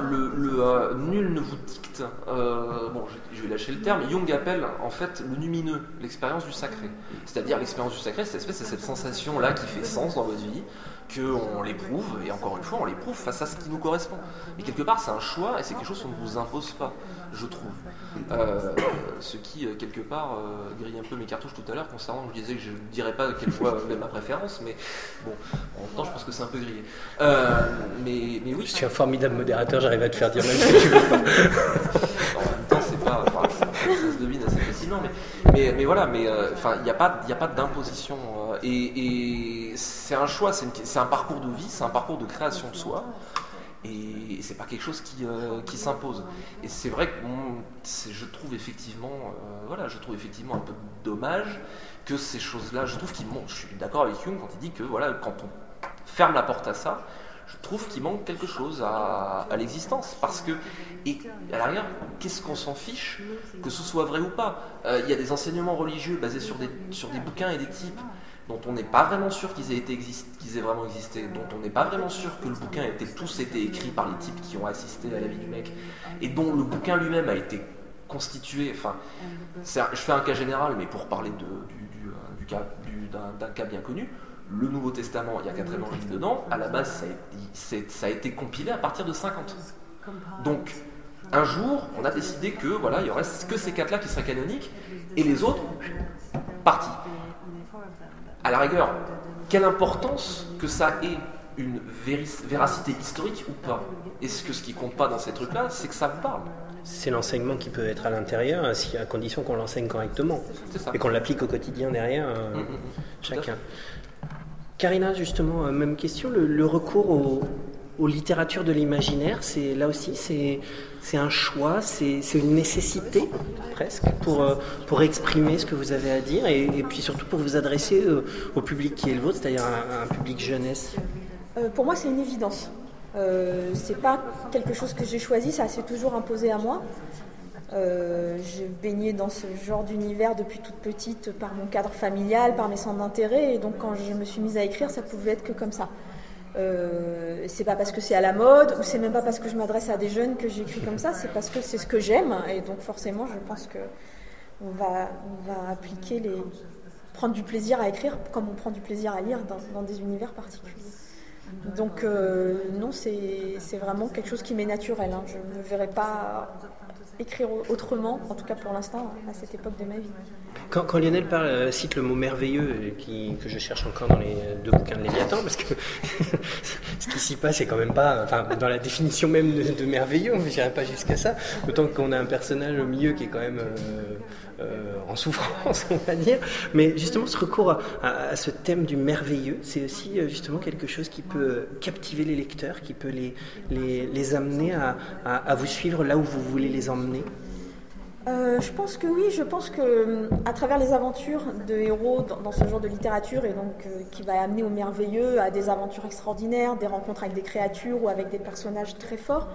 nul ne vous dicte. Je vais lâcher le terme. Jung appelle en fait le lumineux, l'expérience du sacré. C'est-à-dire l'expérience du sacré, c'est cette sensation-là qui fait sens dans votre vie, qu'on l'éprouve, et encore une fois on l'éprouve face à ce qui nous correspond. Mais quelque part c'est un choix et c'est quelque chose qu'on ne vous impose pas, je trouve. Ce qui quelque part grille un peu mes cartouches tout à l'heure concernant, je disais que je ne dirais pas quelle voie est ma préférence, mais bon, en même temps je pense que c'est un peu grillé. Mais oui. Je suis un formidable modérateur, j'arrive à te faire dire même ce que tu veux pas. En même temps c'est pas, ça se devine assez facilement, mais voilà, il n'y a pas d'imposition, et c'est un choix, c'est un parcours de vie, c'est un parcours de création de soi, et c'est pas quelque chose qui s'impose. Et c'est vrai que je trouve effectivement un peu dommage que ces choses-là, je trouve qu'il manque. Je suis d'accord avec Jung quand il dit que voilà, quand on ferme la porte à ça, je trouve qu'il manque quelque chose à l'existence, parce que, et à l'arrière, qu'est-ce qu'on s'en fiche que ce soit vrai ou pas? Il y a des enseignements religieux basés sur des bouquins et des types dont on n'est pas vraiment sûr qu'ils aient vraiment existé, dont on n'est pas vraiment sûr que le bouquin ait tous été écrit par les types qui ont assisté à la vie du mec, et dont le bouquin lui-même a été constitué, je fais un cas général, mais pour parler d'un cas bien connu, le Nouveau Testament, il y a 4 évangiles dedans, à la base ça a été compilé à partir de 50. Donc, un jour, on a décidé que voilà, il y aurait que ces 4-là qui seraient canoniques, et les autres, partis. À la rigueur, quelle importance que ça ait une véracité historique ou pas? Est-ce que ce qui compte pas dans ces trucs-là, c'est que ça vous parle? C'est l'enseignement qui peut être à l'intérieur, à condition qu'on l'enseigne correctement, et qu'on l'applique au quotidien derrière, chacun. Karina, justement, même question, le recours aux littératures de l'imaginaire, là aussi, c'est un choix, c'est une nécessité, presque, pour exprimer ce que vous avez à dire, et puis surtout pour vous adresser au public qui est le vôtre, c'est-à-dire un public jeunesse. Pour moi, c'est une évidence. C'est pas quelque chose que j'ai choisi, ça s'est toujours imposé à moi. J'ai baigné dans ce genre d'univers depuis toute petite par mon cadre familial, par mes centres d'intérêt, et donc quand je me suis mise à écrire, ça pouvait être que comme ça. C'est pas parce que c'est à la mode, ou c'est même pas parce que je m'adresse à des jeunes que j'écris comme ça, c'est parce que c'est ce que j'aime, et donc forcément je pense que on va appliquer prendre du plaisir à écrire comme on prend du plaisir à lire dans des univers particuliers. Donc non, c'est vraiment quelque chose qui m'est naturel, hein. Je ne me verrais pas écrire autrement, en tout cas pour l'instant, à cette époque de ma vie. Quand Lionel cite le mot merveilleux, que je cherche encore dans les 2 bouquins de Léviathan, parce que ce qui s'y passe, c'est quand même pas, enfin, dans la définition même de merveilleux, on ne dirait pas jusqu'à ça, d'autant qu'on a un personnage au milieu qui est quand même en souffrance, on va dire. Mais justement, ce recours à ce thème du merveilleux, c'est aussi justement quelque chose qui peut captiver les lecteurs, qui peut les amener à vous suivre là où vous voulez les emmener. Je pense que oui, je pense que à travers les aventures de héros dans ce genre de littérature, et donc qui va amener au merveilleux, à des aventures extraordinaires, des rencontres avec des créatures ou avec des personnages très forts,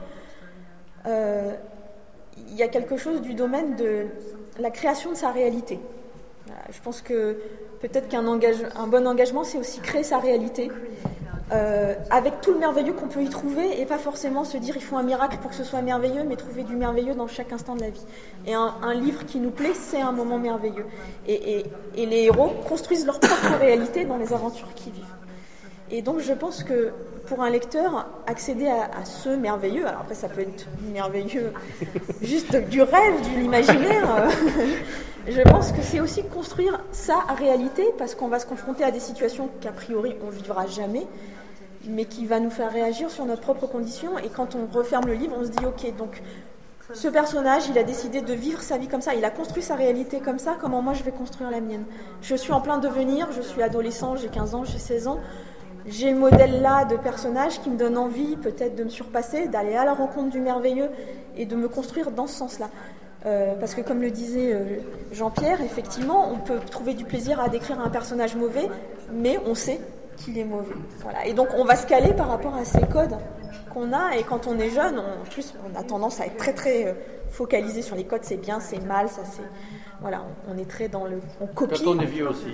il y a quelque chose du domaine de la création de sa réalité. Je pense que peut-être qu'un bon engagement, c'est aussi créer sa réalité, avec tout le merveilleux qu'on peut y trouver, et pas forcément se dire il faut un miracle pour que ce soit merveilleux, mais trouver du merveilleux dans chaque instant de la vie. Et un livre qui nous plaît, c'est un moment merveilleux. Et les héros construisent leur propre réalité dans les aventures qu'ils vivent. Et donc je pense que pour un lecteur, accéder à ce merveilleux, alors après ça peut être merveilleux juste du rêve, de l'imaginaire, je pense que c'est aussi construire sa réalité, parce qu'on va se confronter à des situations qu'a priori on ne vivra jamais, mais qui va nous faire réagir sur notre propre condition. Et quand on referme le livre, on se dit ok, donc ce personnage, il a décidé de vivre sa vie comme ça, il a construit sa réalité comme ça, comment moi je vais construire la mienne? Je suis en plein devenir, je suis adolescent, j'ai 15 ans, j'ai 16 ans, j'ai le modèle là de personnage qui me donne envie peut-être de me surpasser, d'aller à la rencontre du merveilleux et de me construire dans ce sens-là. Parce que comme le disait Jean-Pierre, effectivement, on peut trouver du plaisir à décrire un personnage mauvais, mais on sait qu'il est mauvais. Voilà. Et donc on va se caler par rapport à ces codes qu'on a, et quand on est jeune, en plus on a tendance à être très très focalisé sur les codes, c'est bien, c'est mal, ça c'est... Voilà, on est très dans on copie. Quand on est vieux aussi.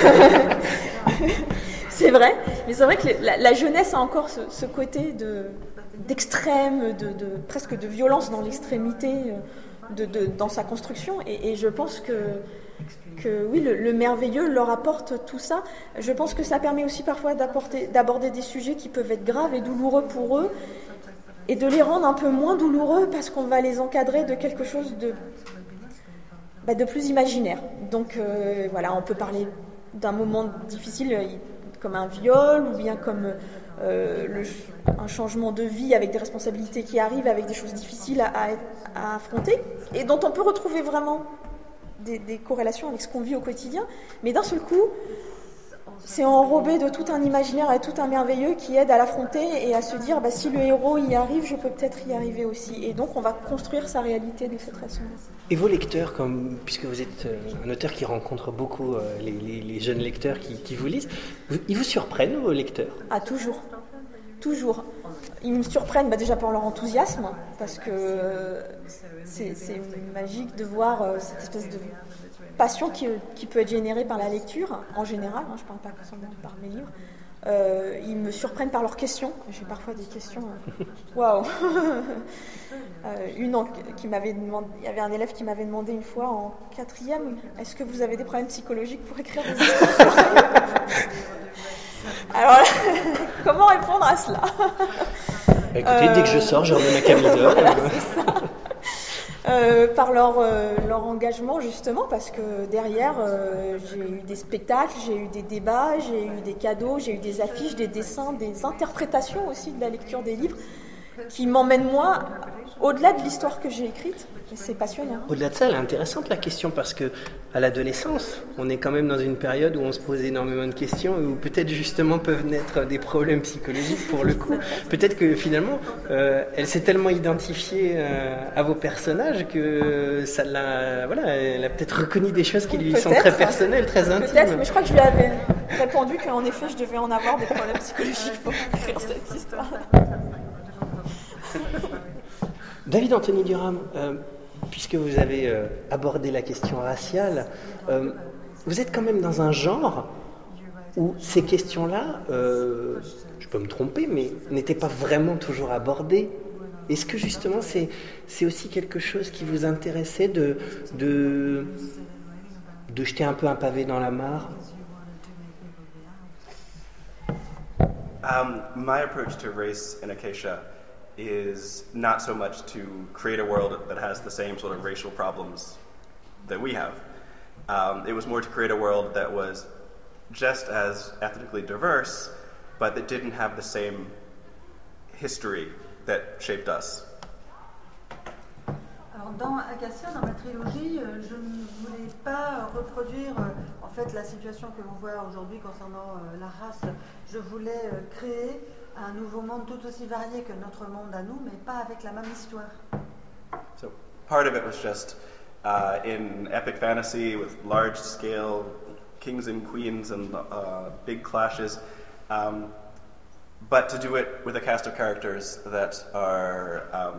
C'est vrai, mais c'est vrai que la jeunesse a encore ce côté d'extrême, presque de violence dans l'extrémité, dans sa construction, et je pense que oui, le merveilleux leur apporte tout ça. Je pense que ça permet aussi parfois d'aborder des sujets qui peuvent être graves et douloureux pour eux, et de les rendre un peu moins douloureux parce qu'on va les encadrer de quelque chose de plus imaginaire. Donc voilà, on peut parler d'un moment difficile comme un viol, ou bien comme un changement de vie avec des responsabilités qui arrivent, avec des choses difficiles à affronter, et dont on peut retrouver vraiment des corrélations avec ce qu'on vit au quotidien, mais d'un seul coup, c'est enrobé de tout un imaginaire et tout un merveilleux qui aide à l'affronter et à se dire si le héros y arrive, je peux peut-être y arriver aussi. Et donc on va construire sa réalité de cette façon-là. Et vos lecteurs, puisque vous êtes un auteur qui rencontre beaucoup les jeunes lecteurs qui vous lisent, ils vous surprennent, vos lecteurs? Ah, toujours. Toujours. Ils me surprennent déjà par leur enthousiasme, parce que c'est magique de voir cette espèce de passion qui peut être générée par la lecture, en général, je ne parle pas seulement par mes livres. Ils me surprennent par leurs questions. J'ai parfois des questions... Waouh. Qui m'avait demandé... Il y avait un élève qui m'avait demandé une fois en 4e, est-ce que vous avez des problèmes psychologiques pour écrire des histoires? Alors, comment répondre à cela? Écoutez, dès que je sors, je remets ma camisole. Voilà, c'est ça. Par leur engagement, justement, parce que derrière, j'ai eu des spectacles, j'ai eu des débats, j'ai eu des cadeaux, j'ai eu des affiches, des dessins, des interprétations aussi de la lecture des livres qui m'emmènent, moi, au-delà de l'histoire que j'ai écrite. C'est passionnant. Au-delà de ça, elle est intéressante la question, parce que à l'adolescence, on est quand même dans une période où on se pose énormément de questions, où peut-être justement peuvent naître des problèmes psychologiques pour le coup. Peut-être que finalement, elle s'est tellement identifiée à vos personnages que ça elle a peut-être reconnu des choses qui lui sont très personnelles, très intimes. Peut-être, mais je crois que je lui avais répondu qu'en effet, je devais en avoir des problèmes psychologiques pour écrire cette histoire-là. David Anthony Durham, puisque vous avez abordé la question raciale, vous êtes quand même dans un genre où ces questions-là, je peux me tromper, mais n'étaient pas vraiment toujours abordées. Est-ce que justement c'est aussi quelque chose qui vous intéressait de jeter un peu un pavé dans la mare? My approach to race in Acacia is not so much to create a world that has the same sort of racial problems that we have. It was more to create a world that was just as ethnically diverse, but that didn't have the same history that shaped us. Alors dans Acacia, dans ma trilogie, je ne voulais pas reproduire en fait la situation que l'on voit aujourd'hui concernant la race. Je voulais créer un nouveau monde tout aussi varié que notre monde à nous, mais pas avec la même histoire. So part of it was just in epic fantasy with large scale kings and queens and big clashes, but to do it with a cast of characters that are,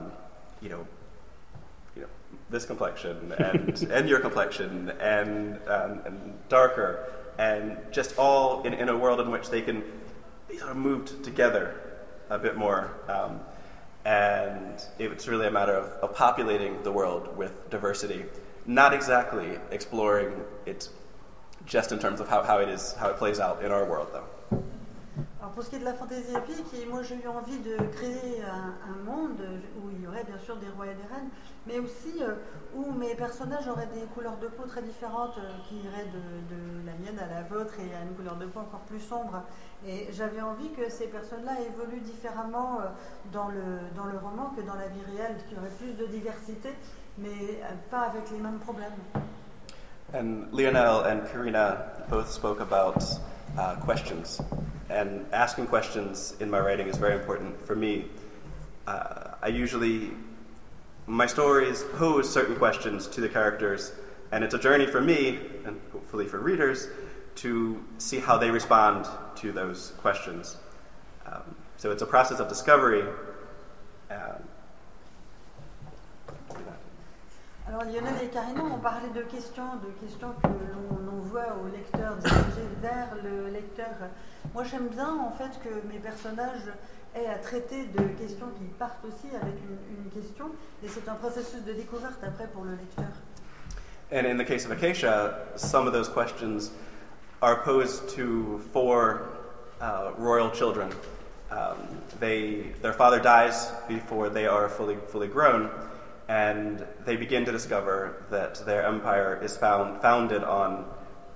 this complexion and your complexion and darker, and just all in a world in which they can be sort of moved together a bit more. And it's really a matter of populating the world with diversity, not exactly exploring it just in terms of how it plays out in our world, though. Alors pour ce qui est de la fantaisie épique, moi j'ai eu envie de créer un monde où il y aurait bien sûr des rois et des reines, mais aussi où mes personnages auraient des couleurs de peau très différentes qui iraient de la mienne à la vôtre et à une couleur de peau encore plus sombre. Et j'avais envie que ces personnes-là évoluent différemment dans le roman que dans la vie réelle, qu'il y aurait plus de diversité, mais pas avec les mêmes problèmes. And Lionel and Karina both spoke about questions. And asking questions in my writing is very important for me. My stories pose certain questions to the characters, and it's a journey for me, and hopefully for readers, to see how they respond to those questions. So it's a process of discovery. Alors Lionel et Karina ont parlé de questions que l'on envoie au lecteur, dirigées vers le lecteur. Moi j'aime bien en fait que mes personnages aient à traiter de questions qui partent aussi avec une question, et c'est un processus de découverte après pour le lecteur. And in the case of Acacia, some of those questions are posed to 4 royal children. Their father dies before they are fully grown, and they begin to discover that their empire is founded on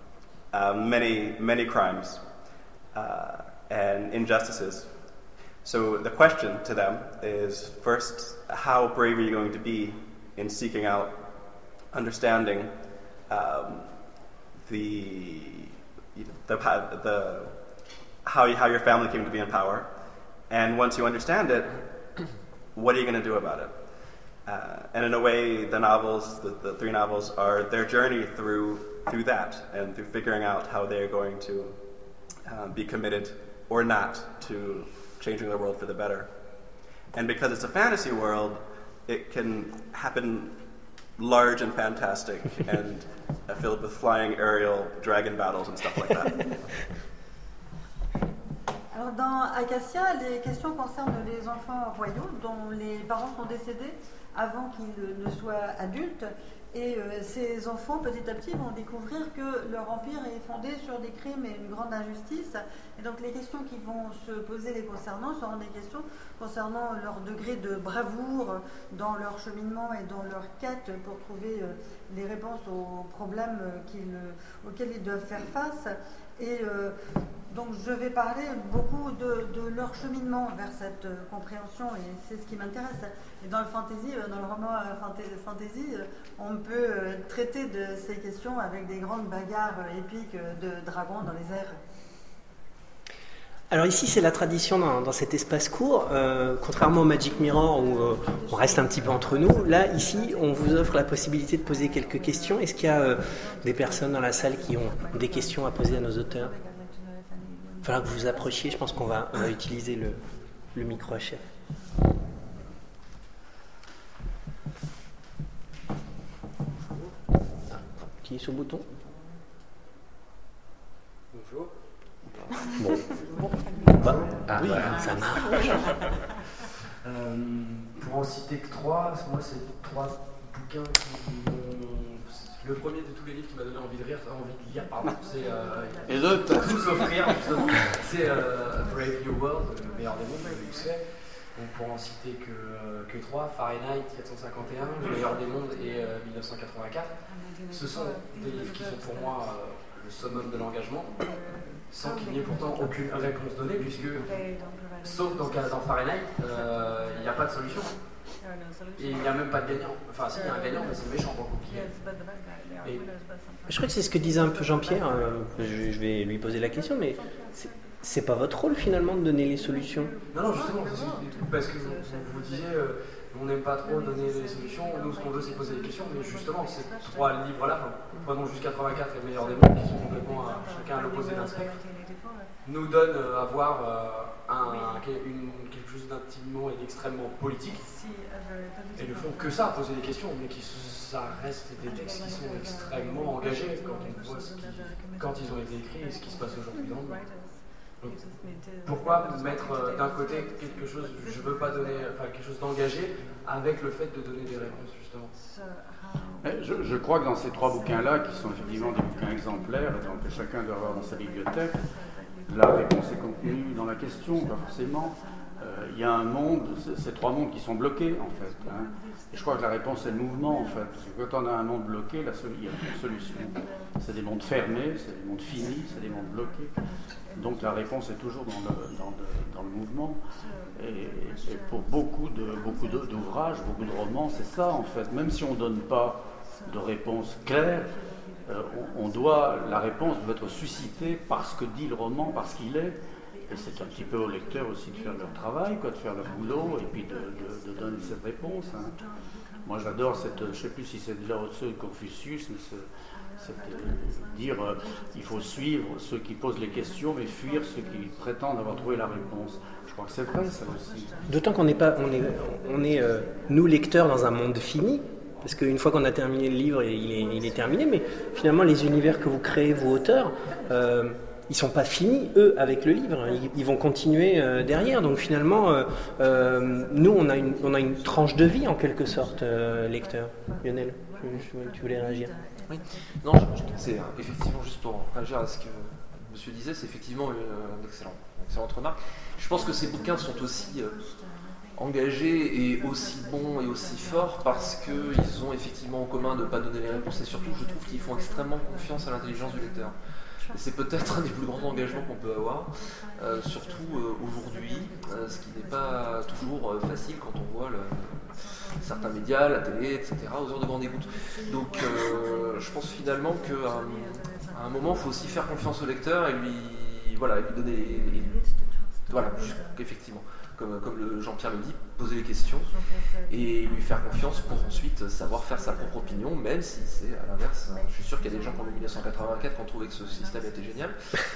many crimes and injustices. So the question to them is, first, how brave are you going to be in seeking out understanding how your family came to be in power, and once you understand it, what are you going to do about it? And in a way, the novels, the 3 novels, are their journey through that, and through figuring out how they're going to be committed or not to changing the world for the better. And because it's a fantasy world, it can happen large and fantastic and filled with flying aerial dragon battles and stuff like that. Alors dans Acacia, les questions concernent les enfants royaux dont les parents sont décédés avant qu'ils ne soient adultes, et ces enfants petit à petit vont découvrir que leur empire est fondé sur des crimes et une grande injustice, et donc les questions qui vont se poser les concernant seront des questions concernant leur degré de bravoure dans leur cheminement et dans leur quête pour trouver les réponses aux problèmes auxquels ils doivent faire face. Et donc je vais parler beaucoup de leur cheminement vers cette compréhension, et c'est ce qui m'intéresse. Et dans le fantasy, dans le roman fantasy, on peut traiter de ces questions avec des grandes bagarres épiques de dragons dans les airs. Alors ici c'est la tradition dans cet espace court, contrairement au Magic Mirror où on reste un petit peu entre nous. Là ici on vous offre la possibilité de poser quelques questions. Est-ce qu'il y a des personnes dans la salle qui ont des questions à poser à nos auteurs? Il va falloir que vous vous approchiez, je pense qu'on va utiliser le micro à chef. Appuyez sur le bouton. Bonjour. Bon. Oui, voilà, ça marche. Pour en citer que 3, moi c'est 3 bouquins qui m'ont... Le premier de tous les livres qui m'a donné envie de lire, c'est Et d'autres tout s'offrir justement. C'est Brave New World, le meilleur des mondes de Huxley. Donc pour en citer que 3, Fahrenheit 451, le meilleur des mondes et 1984. Ce sont des livres qui sont pour moi le summum de l'engagement, sans qu'il n'y ait pourtant aucune réponse donnée, puisque, sauf dans Fahrenheit, il n'y a pas de solution. Et il n'y a même pas de gagnant. Enfin, si, il y a un gagnant, mais c'est méchant pour compliqué. Je crois que c'est ce que disait un peu Jean-Pierre. Je vais lui poser la question, mais c'est pas votre rôle finalement de donner les solutions. Non, justement, parce que vous disiez, on n'aime pas trop donner les solutions. Nous, ce qu'on veut, c'est poser des questions. Mais justement, ces 3 livres-là, prenons juste 84 et le meilleur des mondes, qui sont complètement chacun à l'opposé d'un spectre, nous donnent à voir quelque chose d'intimement et d'extrêmement politique, et ne font que ça, poser des questions, mais ça reste des textes qui sont extrêmement engagés quand on voit quand ils ont été écrits et ce qui se passe aujourd'hui dans le monde. Donc, pourquoi mettre d'un côté quelque chose, je veux pas donner, quelque chose d'engagé, avec le fait de donner des réponses justement. Je crois que dans ces 3 bouquins-là, qui sont effectivement des bouquins exemplaires, et donc que chacun doit avoir dans sa bibliothèque, la réponse est contenue dans la question, pas forcément. Il y a un monde, ces 3 mondes qui sont bloqués en fait. Et je crois que la réponse est le mouvement en fait. Parce que quand on a un monde bloqué, il y a une solution. C'est des mondes fermés, c'est des mondes finis, c'est des mondes bloqués. Donc la réponse est toujours dans le mouvement. Et pour beaucoup d'ouvrages, beaucoup de romans, c'est ça en fait. Même si on ne donne pas de réponse claire, la réponse doit être suscitée par ce que dit le roman, parce qu'il est. Et c'est un petit peu aux lecteurs aussi de faire leur travail, de faire leur boulot, et puis de donner cette réponse. Moi j'adore je ne sais plus si c'est de Lao Tzu de Confucius, mais c'est dire il faut suivre ceux qui posent les questions, mais fuir ceux qui prétendent avoir trouvé la réponse. Je crois que c'est vrai ça aussi. D'autant qu'on est nous lecteurs dans un monde fini. Parce qu'une fois qu'on a terminé le livre, il est terminé, mais finalement les univers que vous créez, vous auteurs, ils ne sont pas finis, eux, avec le livre. Ils vont continuer derrière. Donc finalement, nous, on a une tranche de vie en quelque sorte, lecteur. Lionel, tu voulais réagir? Oui. Non, c'est effectivement juste pour réagir à ce que monsieur disait, c'est effectivement une excellente remarque. Je pense que ces bouquins sont aussi engagés et aussi bons et aussi forts parce qu'ils ont effectivement en commun de ne pas donner les réponses, et surtout je trouve qu'ils font extrêmement confiance à l'intelligence du lecteur. Et c'est peut-être un des plus grands engagements qu'on peut avoir, surtout aujourd'hui, ce qui n'est pas toujours facile quand on voit certains médias, la télé, etc., aux heures de grande écoute. Donc je pense finalement qu'à un moment, il faut aussi faire confiance au lecteur et lui donner... Voilà, effectivement. Comme Jean-Pierre le dit, poser les questions et lui faire confiance pour ensuite savoir faire sa propre opinion, même si c'est à l'inverse. Je suis sûr qu'il y a des gens qui ont lu 1984 qui ont trouvé que ce système était génial.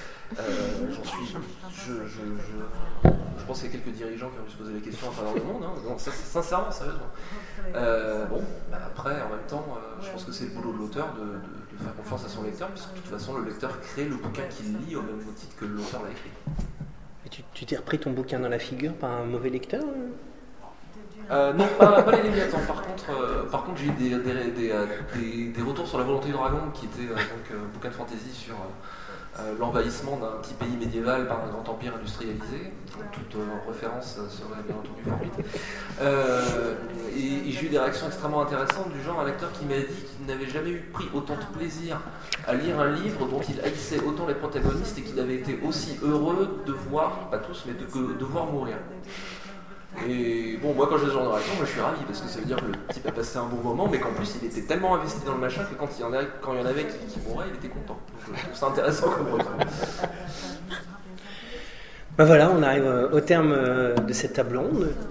Je pense qu'il y a quelques dirigeants qui ont dû se poser les questions à travers le monde. Non, sincèrement, sérieusement. Après, en même temps, je pense que c'est le boulot de l'auteur de faire confiance à son lecteur, puisque de toute façon, le lecteur crée le bouquin qu'il lit au même titre que l'auteur l'a écrit. Tu t'es repris ton bouquin dans la figure par un mauvais lecteur? Non, pas les Léviathans. Par contre, j'ai eu des retours sur La Volonté du Dragon, qui était un bouquin de fantasy sur l'envahissement d'un petit pays médiéval par un grand empire industrialisé. Toute référence serait bien entendu fortuite. Et j'ai eu des réactions extrêmement intéressantes, du genre un lecteur qui m'a dit qu'il n'avait jamais pris autant de plaisir à lire un livre dont il haïssait autant les protagonistes et qu'il avait été aussi heureux de voir, pas tous, mais de voir mourir. Et bon, moi quand j'ai ce genre de réaction, moi je suis ravi parce que ça veut dire que le type a passé un bon moment, mais qu'en plus il était tellement investi dans le machin que quand il y en avait qui mouraient, il était content. Donc je trouve ça intéressant comme retour. Ben voilà, on arrive au terme de cette table ronde.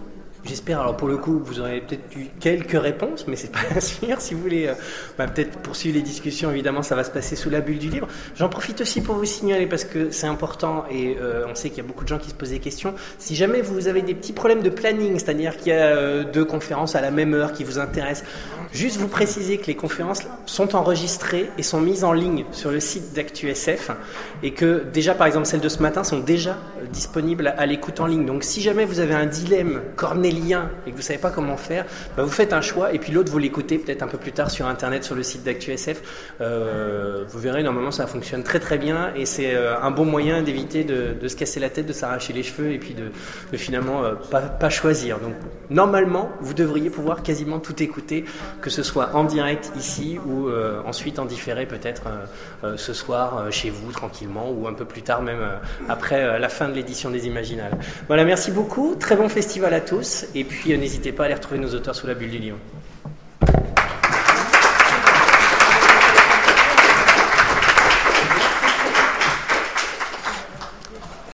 J'espère, alors pour le coup, vous aurez peut-être eu quelques réponses, mais c'est pas sûr. Si vous voulez peut-être poursuivre les discussions, évidemment, ça va se passer sous la bulle du livre. J'en profite aussi pour vous signaler, parce que c'est important, et on sait qu'il y a beaucoup de gens qui se posent des questions. Si jamais vous avez des petits problèmes de planning, c'est-à-dire qu'il y a 2 conférences à la même heure qui vous intéressent, juste vous préciser que les conférences sont enregistrées et sont mises en ligne sur le site d'ActuSF, et que déjà, par exemple, celles de ce matin sont déjà disponibles à l'écoute en ligne. Donc si jamais vous avez un dilemme cornélien et que vous ne savez pas comment faire, vous faites un choix et puis l'autre vous l'écoutez peut-être un peu plus tard sur internet, sur le site d'ActuSF. Vous verrez, normalement ça fonctionne très très bien et c'est un bon moyen d'éviter de se casser la tête, de s'arracher les cheveux et puis de finalement pas choisir. Donc normalement vous devriez pouvoir quasiment tout écouter, que ce soit en direct ici ou ensuite en différé peut-être ce soir chez vous tranquillement ou un peu plus tard même après la fin de l'édition des Imaginales. Voilà, merci beaucoup, très bon festival à tous et puis n'hésitez pas à aller retrouver nos auteurs sous la bulle du livre.